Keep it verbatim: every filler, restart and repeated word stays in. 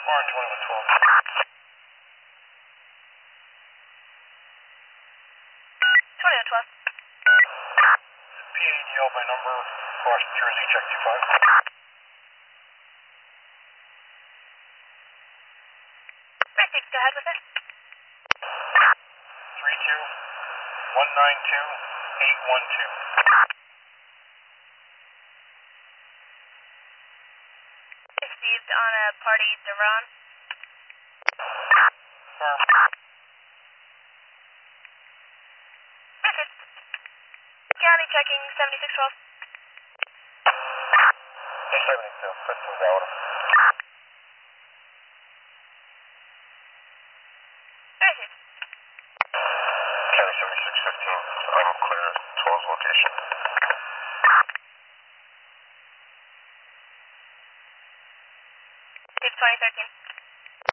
Orange twenty-one twelve. twenty-one twelve. P A D L by number, cross Jersey, check two five. Received, go ahead with it. three two one nine two eight one two. Received on a party Duran. Firm. Received. County checking seventy-six twelve. seventy-two, fifteen Delta. Received. County seventy-six fifteen, I'm clear, twelve's location. Received twenty thirteen.